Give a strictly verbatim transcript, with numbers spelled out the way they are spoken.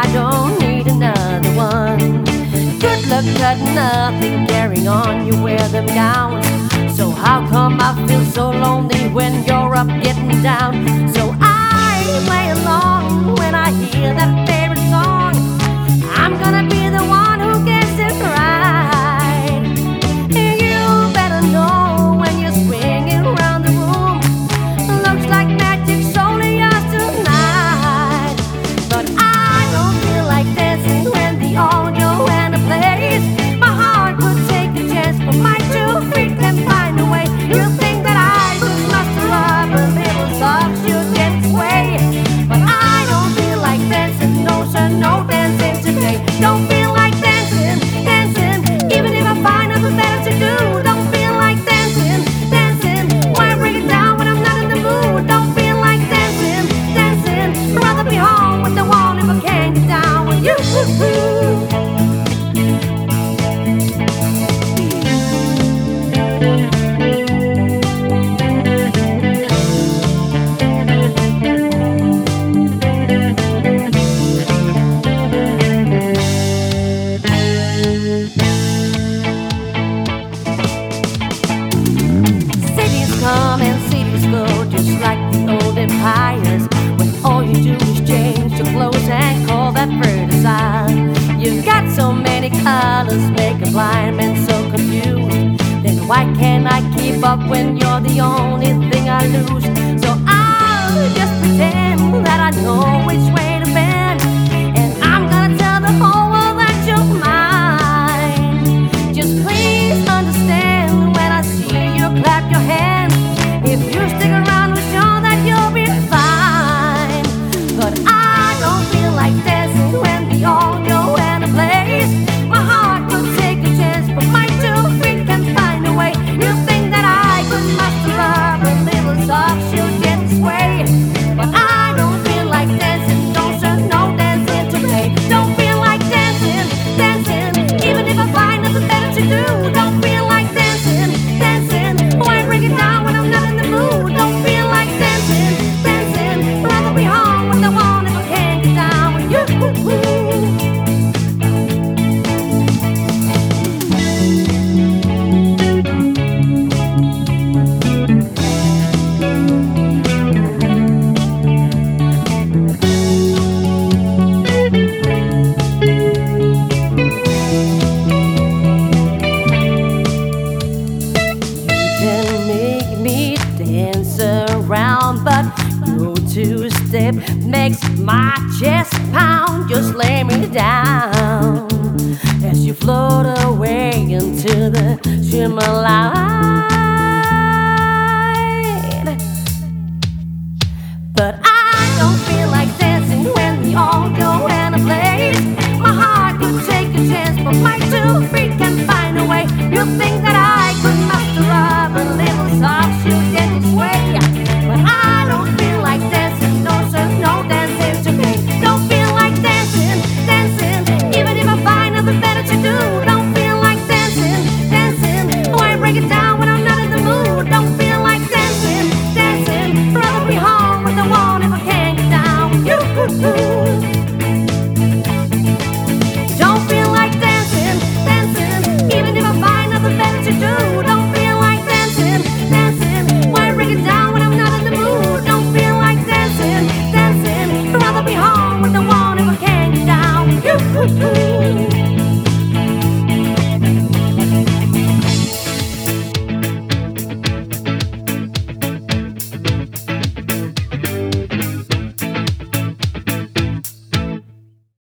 I don't need another one. Good luck got nothing carrying on, you wear them down. So how come I feel so lonely when you're up getting down? So I play along when I hear that favorite song. I'm gonna be the one who gets it right. You better know when you're swinging around the room, looks like magic's only yours tonight. But I don't feel like dancing when the old Joanna plays. My heart could take a chance, but my two feet can find a way. You think that I could muster up a little soft, should get sway. But I don't feel like dancing, no sir, no dancing today. Don't feel like dancing, dancing, even if I find nothing better to do. Don't feel like dancing, dancing, why bring it down when I'm not in the mood? Don't feel like dancing, dancing, I'd rather be home with the wall if I can't get down with you. Come and cities go just like the old empires, when all you do is change your clothes and call that fertilizer. You've got so many colors, make a blind man so confused. Then why can't I keep up when you're the only thing I lose? So I'll just pretend that I know which way to bend, and I'm gonna tell the whole world that you're mine. Just please understand when I see you clap your hands. If you stick around, we're sure that you'll be fine. But I don't feel like dancing when the old Joanna plays. My heart could take a chance, but my two feet can find a way. You think that I could muster up a little soft, she'll get sway. But I don't feel like dancing, no sir, no dancing today. Don't feel like dancing, dancing, even if I find nothing better to do. Don't feel like dancing, dancing, why bring it down when I'm not in the mood? Don't feel like dancing, dancing, I'd rather be home with the one if I can't get down with you. Dance around, but your two-step makes my chest pound. Just lay me down as you float away into the shimmer light. But I don't feel like dancing when the old Joanna plays. My heart could take a chance, but my two feet can find a way. You think that I could muster up a little soft, she'll get sway. But I don't feel like dancing, no sir, no dancing today. Don't feel like dancing, dancing, even if I find nothing better to do. Don't feel like dancing, dancing, why break it down when I'm not in the mood? Don't feel like dancing, dancing, rather be home with the one if I can't get down with you. Don't feel like dancing, dancing, even if I find nothing better to do. Don't feel like dancing, dancing, why bring it down when I'm not in the mood? Don't feel like dancing, dancing, I'd rather be home with the one if I can't get down with you.